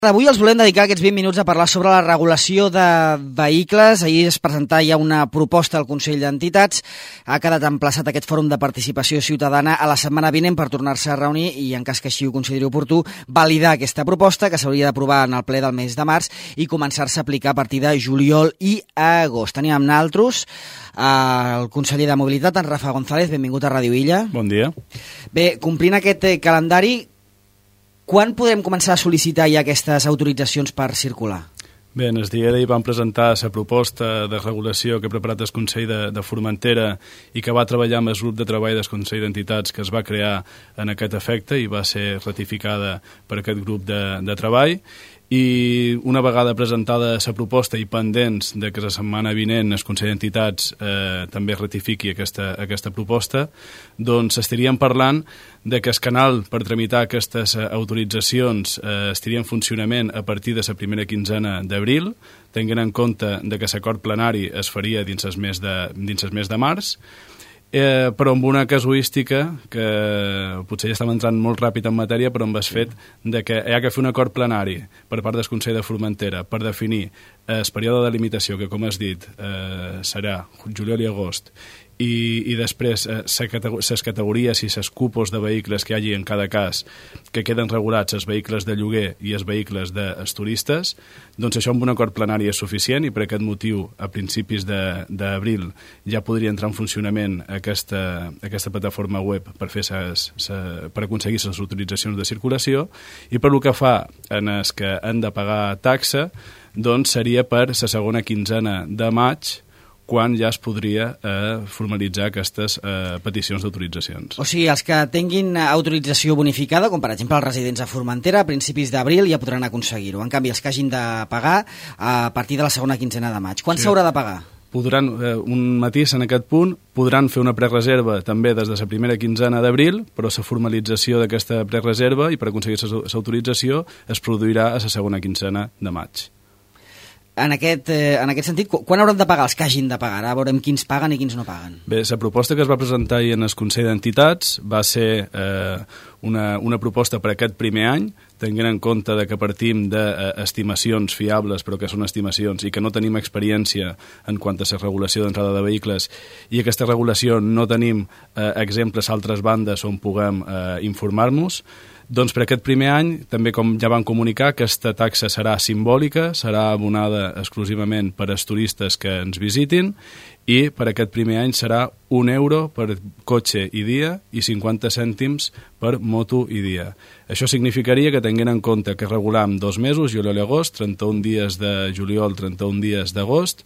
Avui els volem dedicar aquests 20 minuts a parlar sobre la regulació de vehicles. Ahir es presentà ja una proposta al Consell d'Entitats. Ha quedat emplaçat aquest fòrum de participació ciutadana a la setmana vinent per tornar-se a reunir i, en cas que així ho consideri oportú, validar aquesta proposta que s'hauria d'aprovar en el ple del mes de març i començar-se a aplicar a partir de juliol i agost. Tenim amb naltros el conseller de Mobilitat, en Rafa González. Benvingut a Ràdio Illa. Bon dia. Bé, complint aquest calendari, quan podrem començar a sol·licitar ja aquestes autoritzacions per circular? Bé, en el dia d'ahir vam presentar la proposta de regulació que ha preparat el Consell de Formentera i que va treballar amb el grup de treball del Consell d'Entitats que es va crear en aquest efecte i va ser ratificada per aquest grup de treball. I una vegada presentada la proposta i pendents de que la setmana vinent el Consell d'Entitats també ratifiqui aquesta proposta, doncs estaríem parlant de que el canal per tramitar aquestes autoritzacions estaria en funcionament a partir de la primera quinzena d'abril, tenint en compte que l'acord plenari es faria dins el mes de març, però amb una casuística que potser ja estem entrant molt ràpid en matèria, però amb el fet de que hi ha que fer un acord plenari per part del Consell de Formentera per definir el període de limitació, que com has dit serà juliol i agost, i després les categories i les cupos de vehicles que hi hagi en cada cas, que queden regulats els vehicles de lloguer i els vehicles dels turistes, doncs això amb un acord plenari és suficient i per aquest motiu a principis d'abril ja podria entrar en funcionament aquesta plataforma web per aconseguir les autoritzacions de circulació, i per el que fa en els que han de pagar taxa, doncs seria per la segona quinzena de maig, quan ja es podria formalitzar aquestes peticions d'autoritzacions. O sigui, els que tinguin autorització bonificada, com per exemple els residents a Formentera, a principis d'abril ja podran aconseguir-ho. En canvi, els que hagin de pagar a partir de la segona quinzena de maig. Quan s'haurà de pagar? Podran, un matís en aquest punt, podran fer una prereserva també des de la primera quinzena d'abril, però la formalització d'aquesta prereserva i per aconseguir l'autorització es produirà a la segona quinzena de maig. En aquest sentit, quan hauran de pagar els que hagin de pagar? Ara veurem quins paguen i quins no paguen. Bé, la proposta que es va presentar ahir en el Consell d'Entitats va ser una proposta per aquest primer any, tenint en compte que partim d'estimacions fiables, però que són estimacions, i que no tenim experiència en quant a la regulació d'entrada de vehicles, i aquesta regulació no tenim exemples a altres bandes on puguem informar-nos. Doncs per aquest primer any, també com ja van comunicar, aquesta taxa serà simbòlica, serà abonada exclusivament per als turistes que ens visitin, i per aquest primer any serà €1 per cotxe i dia i 50 cèntims per moto i dia. Això significaria que, tenint en compte que regulam 2 mesos, juliol i agost, 31 dies de juliol, 31 dies d'agost,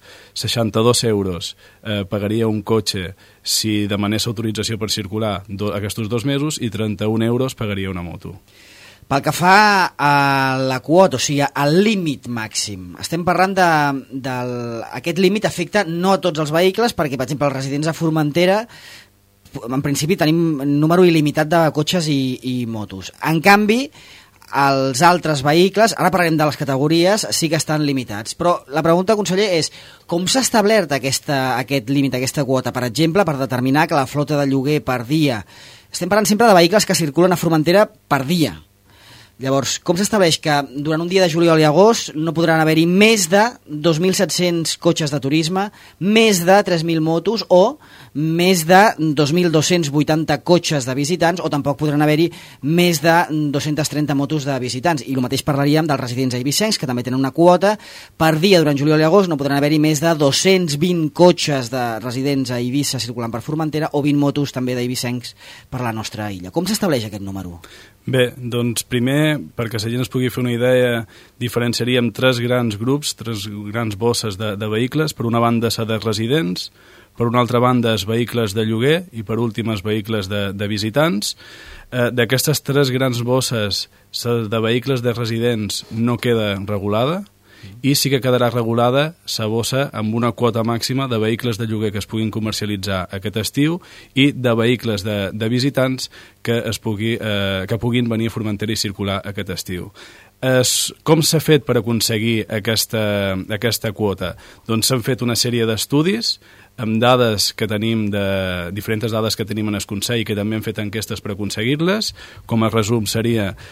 €62 pagaria un cotxe si demanés autorització per circular aquests 2 mesos i €31 pagaria una moto. Pel que fa a la quota, o sigui, al límit màxim, estem parlant aquest límit afecta no a tots els vehicles, perquè, per exemple, els residents a Formentera, en principi tenim un número il·limitat de cotxes i motos. En canvi, els altres vehicles, ara parlarem de les categories, sí que estan limitats. Però la pregunta, conseller, és com s'ha establert aquest límit, aquesta quota, per exemple, per determinar que la flota de lloguer per dia... Estem parlant sempre de vehicles que circulen a Formentera per dia. Llavors, com s'estableix que durant un dia de juliol i agost no podran haver-hi més de 2.700 cotxes de turisme, més de 3.000 motos o més de 2.280 cotxes de visitants, o tampoc podran haver-hi més de 230 motos de visitants? I el mateix parlaríem dels residents eivissencs, que també tenen una quota. Per dia durant juliol i agost no podran haver-hi més de 220 cotxes de residents a Eivissa circulant per Formentera o 20 motos també d'eivissencs per la nostra illa. Com s'estableix aquest número? Bé, doncs primer, perquè la gent es pugui fer una idea, diferenciaríem 3 grans grups, 3 grans bosses de vehicles. Per una banda, la de residents, per una altra banda, els vehicles de lloguer i per últim, els vehicles de visitants. D'aquestes 3 grans bosses, la de vehicles de residents no queda regulada, i sí que quedarà regulada la bossa amb una quota màxima de vehicles de lloguer que es puguin comercialitzar aquest estiu i de vehicles de visitants que puguin venir a Formentera i circular aquest estiu. Com s'ha fet per aconseguir aquesta quota? Doncs s'han fet una sèrie d'estudis amb dades que tenim, diferents dades que tenim en el Consell, que també hem fet enquestes per aconseguir-les. Com a resum seria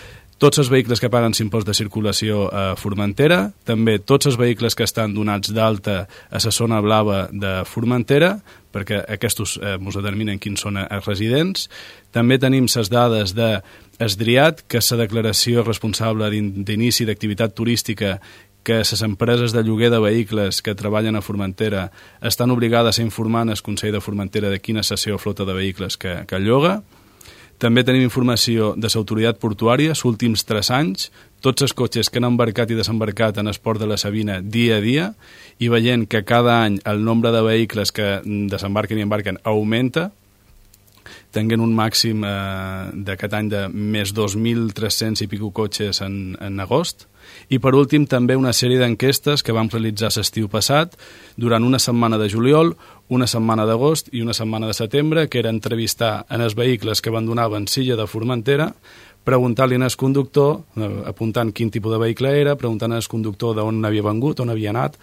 tots els vehicles que paguen l'impost de circulació a Formentera, també tots els vehicles que estan donats d'alta a la zona blava de Formentera, perquè aquests ens determinen quins són els residents. També tenim les dades d'Esdriat, que és la declaració responsable d'inici d'activitat turística, que les empreses de lloguer de vehicles que treballen a Formentera estan obligades a informar al Consell de Formentera de quina és la seva flota de vehicles que lloga. També tenim informació de l'autoritat portuària, els últims 3 anys, tots els cotxes que han embarcat i desembarcat en el port de la Sabina dia a dia, i veient que cada any el nombre de vehicles que desembarquen i embarquen augmenta, tenint un màxim d'aquest any de més 2.300 i pico cotxes en agost. I per últim també una sèrie d'enquestes que vam realitzar l'estiu passat durant una setmana de juliol, una setmana d'agost i una setmana de setembre, que era entrevistar en els vehicles que abandonaven Silla de Formentera, preguntar-li al conductor, apuntant quin tipus de vehicle era, preguntant al conductor d'on havia vengut, on havia anat,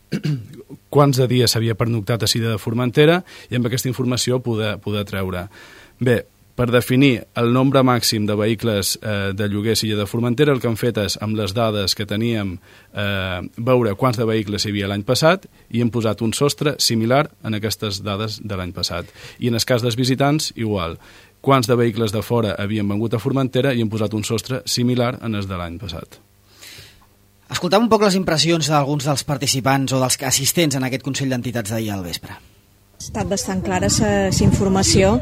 quants de dies s'havia pernoctat a Silla de Formentera, i amb aquesta informació poder treure. Bé, per definir el nombre màxim de vehicles de lloguer a Silla de Formentera, el que hem fet és, amb les dades que teníem, veure quants de vehicles hi havia l'any passat i hem posat un sostre similar en aquestes dades de l'any passat. I en el cas dels visitants, igual. Quants de vehicles de fora havien vengut a Formentera i hem posat un sostre similar en els de l'any passat. Escoltem un poc les impressions d'alguns dels participants o dels assistents en aquest Consell d'Entitats d'ahir al vespre. Ha estat bastant clara la informació.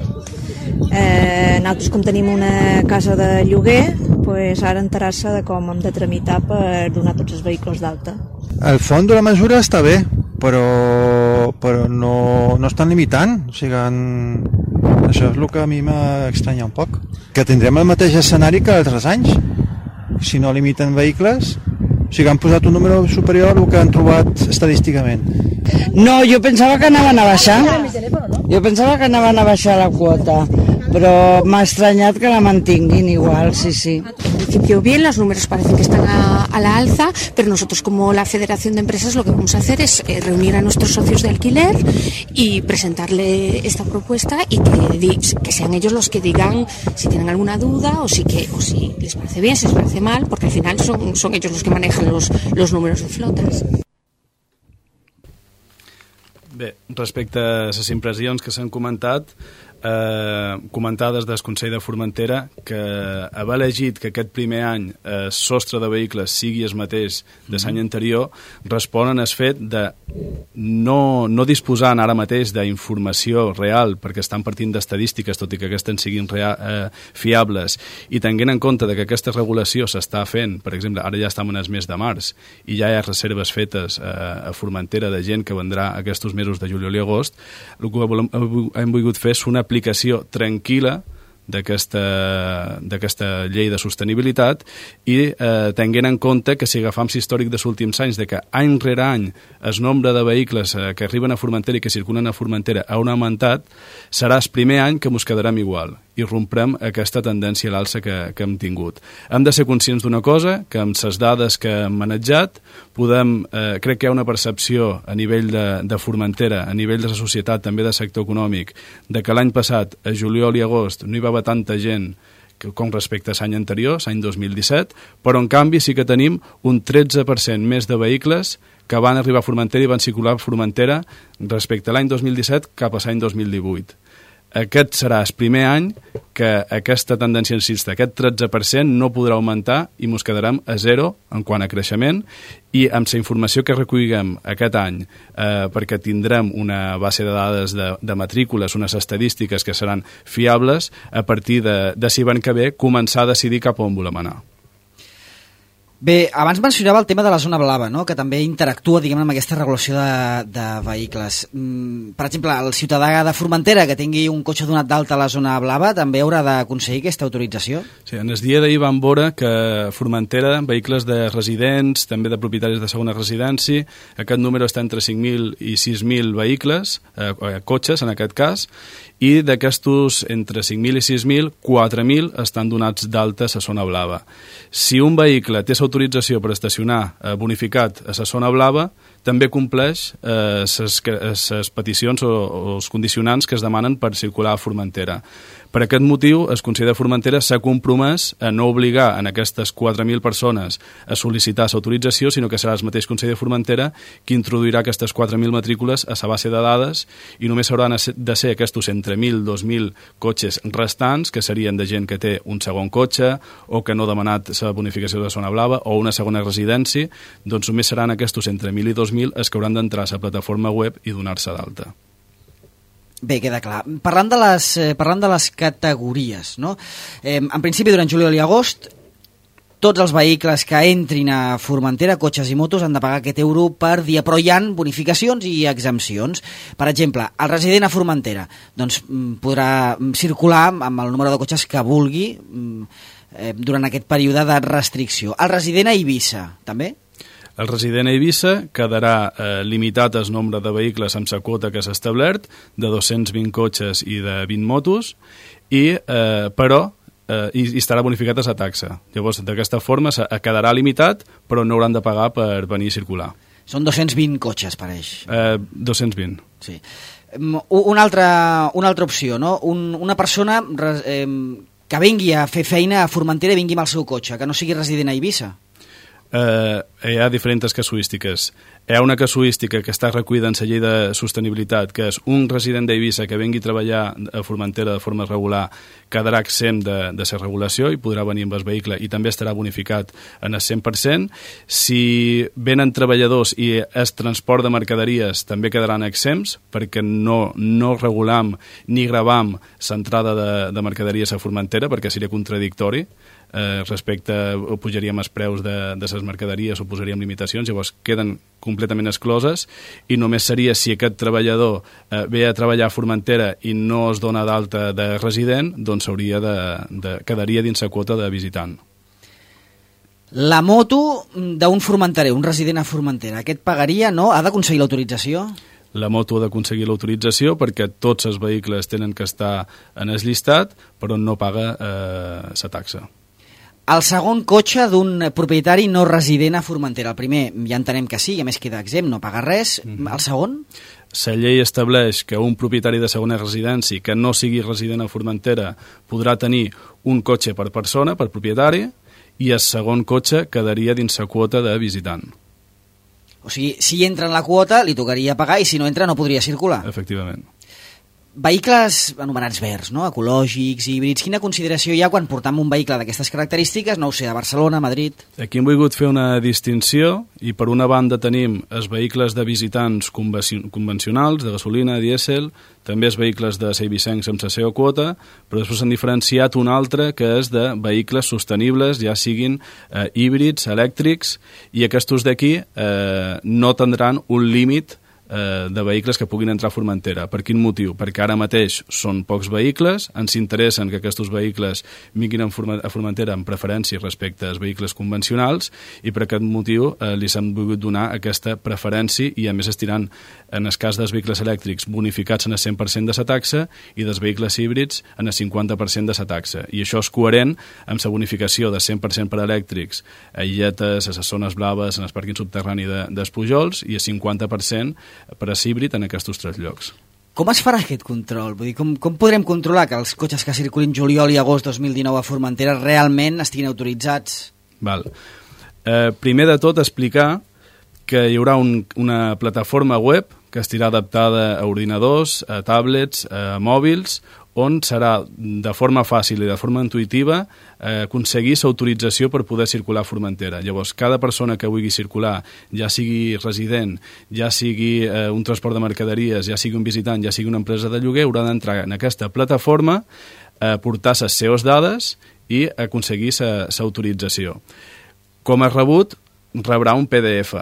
Nosaltres, com tenim una casa de lloguer, ara enterar-se de com hem de tramitar per donar tots els vehicles d'alta. El fons de la mesura està bé, però no estan limitant. O sigui, això és el que a mi m'ha estranyat un poc. Que tindrem el mateix escenari que altres anys. Si no limiten vehicles, o sigui, han posat un número superior al que han trobat estadísticament. No, jo pensava que anaven a baixar. Jo pensava que anaven a baixar la quota, però m'ha estranyat que la mantinguin igual, sí. En principio bien, los números parecen que están a la alza, pero nosotros como la Federación de Empresas lo que vamos a hacer es reunir a nuestros socios de alquiler y presentarle esta propuesta y que sean ellos los que digan si tienen alguna duda o si les parece bien, si les parece mal, porque al final son ellos los que manejan los números de flotas. Bé, respecte a les impressions que s'han comentat, comentades del Consell de Formentera, que haver elegit que aquest primer any el sostre de vehicles sigui el mateix de l'any anterior responen al fet de no disposant ara mateix d'informació real, perquè estan partint d'estadístiques, tot i que aquestes siguin fiables, i tenint en compte que aquesta regulació s'està fent, per exemple, ara ja estem en el mes de març i ja hi ha reserves fetes a Formentera de gent que vendrà aquests mesos de juliol i agost, el que hem volgut fer és una aplicació tranquil·la d'aquesta llei de sostenibilitat i tenint en compte que si agafam l'històric dels últims anys de que any rere any el nombre de vehicles que arriben a Formentera i que circulen a Formentera ha augmentat, serà el primer any que ens quedarem igual i romprem aquesta tendència a l'alça que hem tingut. Hem de ser conscients d'una cosa, que amb les dades que hem manejat crec que hi ha una percepció a nivell de Formentera, a nivell de la societat, també del sector econòmic, de que l'any passat, a juliol i agost, no hi va haver tanta gent com respecte a l'any anterior, l'any 2017, però en canvi sí que tenim un 13% més de vehicles que van arribar a Formentera i van circular a Formentera respecte a l'any 2017 cap a l'any 2018. Aquest serà el primer any que aquesta tendència alcista, aquest 13%, no podrà augmentar i ens quedarem a zero en quant a creixement, i amb la informació que recollirem aquest any, perquè tindrem una base de dades de matrícules, unes estadístiques que seran fiables, a partir de si van que ve començar a decidir cap on volem anar. Bé, abans mencionava el tema de la zona blava, no? Que també interactua, diguem, amb aquesta regulació de vehicles. Per exemple, el ciutadà de Formentera que tingui un cotxe donat d'alta a la zona blava també haurà d'aconseguir aquesta autorització? Sí, en el dia d'ahir vam veure que a Formentera, vehicles de residents, també de propietaris de segona residència, aquest número està entre 5.000 i 6.000 vehicles, cotxes en aquest cas, i d'aquestos entre 5.000 i 6.000, 4.000 estan donats d'alta a la zona blava. Si un vehicle té l'autorització per estacionar bonificat a la zona blava, també compleix les peticions o els condicionants que es demanen per circular a Formentera. Per aquest motiu, el Consell de Formentera s'ha compromès a no obligar en aquestes 4.000 persones a sol·licitar l'autorització, sinó que serà el mateix Consell de Formentera qui introduirà aquestes 4.000 matrícules a la base de dades i només hauran de ser aquests entre 1.000 i 2.000 cotxes restants, que serien de gent que té un segon cotxe o que no ha demanat la bonificació de zona blava o una segona residència, doncs només seran aquests entre 1.000 i 2.000 els que hauran d'entrar a la plataforma web i donar-se d'alta. Bé, queda clar. Parlant de les categories, no? En principi, durant juliol i agost, tots els vehicles que entrin a Formentera, cotxes i motos, han de pagar aquest euro per dia, però hi ha bonificacions i exempcions. Per exemple, el resident a Formentera doncs, podrà circular amb el número de cotxes que vulgui durant aquest període de restricció. El resident a Eivissa, també? El resident a Eivissa quedarà limitat el nombre de vehicles amb la quota que s'ha establert, de 220 cotxes i de 20 motos, però estarà bonificat a la taxa. Llavors, d'aquesta forma, quedarà limitat, però no hauran de pagar per venir a circular. Són 220 cotxes, pareix. 220. Sí. Una altra opció, no? Una persona que vingui a fer feina a Formentera i vingui amb el seu cotxe, que no sigui resident a Eivissa. Hi ha diferents casuístiques. Hi ha una casuística que està recollida en la llei de sostenibilitat, que és un resident d'Eivissa que vengui a treballar a Formentera de forma regular quedarà exempt de la regulació i podrà venir amb el vehicle i també estarà bonificat en el 100%. Si venen treballadors i el transport de mercaderies també quedaran exempts perquè no regulam ni gravam l'entrada de mercaderies a Formentera perquè seria contradictori. Respecte o pujaríem els preus de les mercaderies o posaríem limitacions, llavors queden completament excloses i només seria si aquest treballador ve a treballar a Formentera i no es dona d'alta de resident, doncs quedaria dins la quota de visitant. La moto d'un formenterer, un resident a Formentera, aquest pagaria, no? Ha d'aconseguir l'autorització? La moto ha d'aconseguir l'autorització perquè tots els vehicles tenen que estar en el llistat, però no paga la taxa. El segon cotxe d'un propietari no resident a Formentera. El primer ja entenem que sí, i a més queda exempt, no paga res. El segon? La llei estableix que un propietari de segona residència que no sigui resident a Formentera podrà tenir un cotxe per persona, per propietari, i el segon cotxe quedaria dins la quota de visitant. O sigui, si entra en la quota li tocaria pagar i si no entra no podria circular. Efectivament. Vehicles anomenats verds, no? Ecològics, híbrids, quina consideració hi ha quan portam un vehicle d'aquestes característiques, no ho sé, a Barcelona, a Madrid? Aquí hem volgut fer una distinció i per una banda tenim els vehicles de visitants convencionals, de gasolina, dièsel, també els vehicles de seivicencs amb la seva quota, però després s'han diferenciat un altre que és de vehicles sostenibles, ja siguin híbrids, elèctrics, i aquests d'aquí no tindran un límit de vehicles que puguin entrar a Formentera. Per quin motiu? Perquè ara mateix són pocs vehicles, ens interessen que aquests vehicles vinguin a Formentera amb preferència respecte als vehicles convencionals i per aquest motiu li s'han volgut donar aquesta preferència i a més estiran en el cas dels vehicles elèctrics bonificats en el 100% de la taxa i dels vehicles híbrids en el 50% de la taxa. I això és coherent amb la bonificació de 100% per elèctrics a illetes, a les zones blaves, en el pàrquing subterrani dels Pujols i el 50% per a híbrid en aquests 3 llocs. Com es farà aquest control? Vull dir, com podrem controlar que els cotxes que circulin juliol i agost 2019 a Formentera realment estiguin autoritzats? Val. Primer de tot explicar que hi haurà una plataforma web que estarà adaptada a ordinadors, a tablets, a mòbils, on serà de forma fàcil i de forma intuïtiva aconseguir l'autorització per poder circular a Formentera. Llavors, cada persona que vulgui circular, ja sigui resident, ja sigui un transport de mercaderies, ja sigui un visitant, ja sigui una empresa de lloguer, haurà d'entrar en aquesta plataforma, portar les seves dades i aconseguir l'autorització. Com a rebut, rebrà un PDF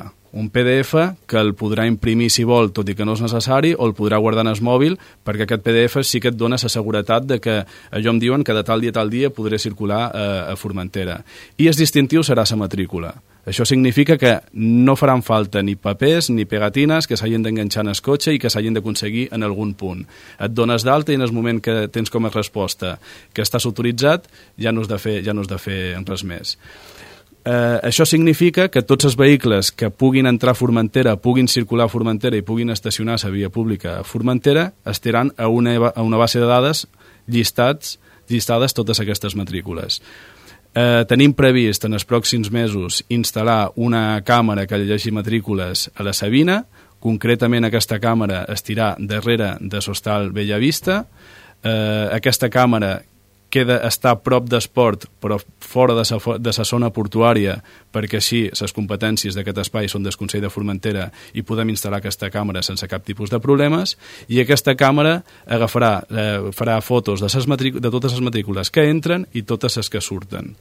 que el podrà imprimir si vol, tot i que no és necessari, o el podrà guardar en el mòbil, perquè aquest PDF sí que et dona la seguretat de que allò em diuen que de tal dia podré circular a Formentera. I el distintiu serà la matrícula. Això significa que no faran falta ni papers ni pegatines que s'hagin d'enganxar en el cotxe i que s'hagin d'aconseguir en algun punt. Et dones d'alta i en el moment que tens com a resposta que estàs autoritzat ja no has de fer res més. Això significa que tots els vehicles que puguin entrar a Formentera, puguin circular a Formentera i puguin estacionar a la via pública a Formentera estaran a una base de dades llistades totes aquestes matrícules. Tenim previst en els pròxims mesos instal·lar una càmera que llegeixi matrícules a la Sabina. Concretament aquesta càmera estirà darrere de l'hostal Bellavista. Aquesta càmera està a prop d'Esport però fora de la zona portuària, perquè així les competències d'aquest espai són del Consell de Formentera i podem instal·lar aquesta càmera sense cap tipus de problemes, i aquesta càmera farà fotos de totes les matrícules que entren i totes les que surten.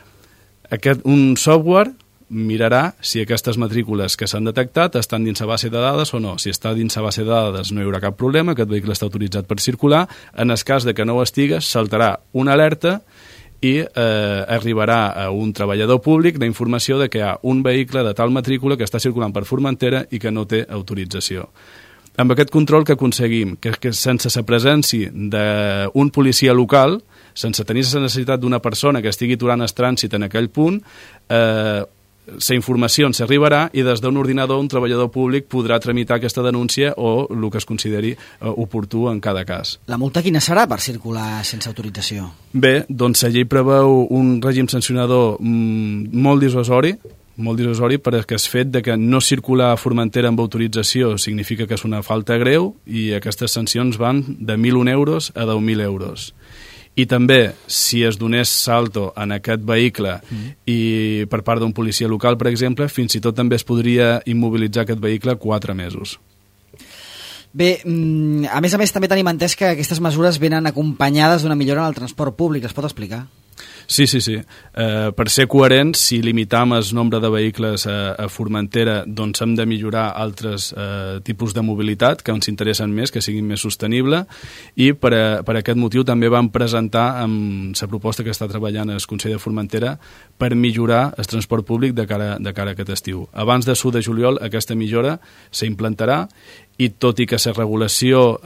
Un software mirarà si aquestes matrícules que s'han detectat estan dins la base de dades o no. Si està dins la base de dades no hi haurà cap problema, aquest vehicle està autoritzat per circular. En el cas de que no ho estigues, saltarà una alerta i arribarà a un treballador públic la informació de que hi ha un vehicle de tal matrícula que està circulant per Formentera i que no té autorització. Amb aquest control que aconseguim, que sense la presència d'un policia local, sense tenir la necessitat d'una persona que estigui aturant el trànsit en aquell punt, la informació ens arribarà i des d'un ordinador un treballador públic podrà tramitar aquesta denúncia o el que es consideri oportú en cada cas. La multa quina serà per circular sense autorització? Bé, doncs la llei preveu un règim sancionador molt dissuasori perquè el fet de que no circular a Formentera amb autorització significa que és una falta greu, i aquestes sancions van de 1.001 euros a 10.000 euros. I també, si es donés salto en aquest vehicle i per part d'un policia local, per exemple, fins i tot també es podria immobilitzar aquest vehicle 4 mesos. Bé, a més també tenim entès que aquestes mesures venen acompanyades d'una millora en el transport públic. Es pot explicar? Sí. Per ser coherents, si limitam el nombre de vehicles a Formentera, doncs hem de millorar altres tipus de mobilitat que ens interessen més, que siguin més sostenibles, i per aquest motiu també vam presentar amb la proposta que està treballant el Consell de Formentera per millorar el transport públic de cara a aquest estiu. Abans de 1 de juliol aquesta millora s'implantarà, i tot i que la regulació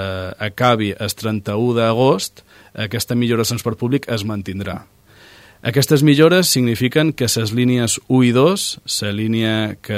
acabi el 31 d'agost, aquesta millora del transport públic es mantindrà. Aquestes millores signifiquen que les línies 1 i 2, la línia que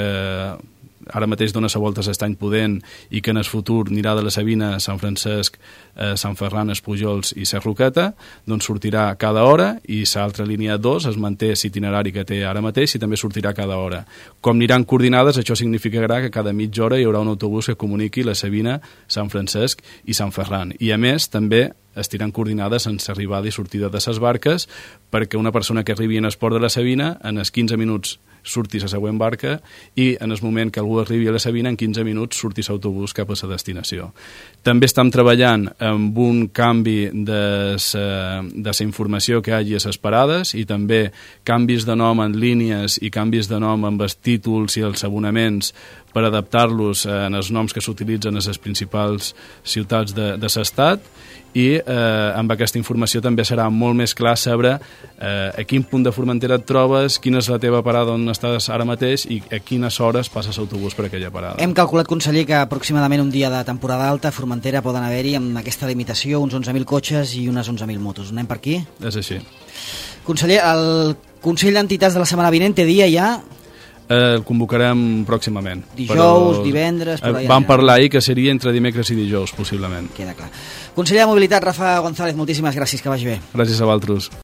ara mateix dona la volta a l'Estany Pudent i que en el futur anirà de la Sabina a Sant Francesc, Sant Ferran, Espujols i la Roqueta, doncs sortirà cada hora, i l'altra línia 2 es manté l'itinerari que té ara mateix i també sortirà cada hora. Com aniran coordinades, això significarà que cada mitja hora hi haurà un autobús que comuniqui la Sabina, Sant Francesc i Sant Ferran. I a més, també estiran coordinades en l'arribada i sortida de les barques, perquè una persona que arribi en el port de la Sabina, en els 15 minuts surti la següent barca, i en el moment que algú arribi a la Sabina, en 15 minuts surti l'autobús cap a la destinació. També estem treballant amb un canvi de la informació que hi hagi a les parades, i també canvis de nom en línies i canvis de nom amb els títols i els abonaments per adaptar-los en els noms que s'utilitzen a les principals ciutats de l'estat, i amb aquesta informació també serà molt més clar saber a quin punt de Formentera et trobes, quina és la teva parada on estàs ara mateix i a quines hores passes l'autobús per aquella parada. Hem calculat, conseller, que aproximadament un dia de temporada alta a Formentera poden haver-hi, amb aquesta limitació, uns 11.000 cotxes i unes 11.000 motos. Anem per aquí? És així. Conseller, el Consell d'Entitats de la setmana vinent té dia ja? El convocarem pròximament. Dijous, divendres... Vam parlar ahir que seria entre dimecres i dijous, possiblement. Queda clar. Conseller de Mobilitat, Rafa González, moltíssimes gràcies, que vagi bé. Gràcies a vosaltres.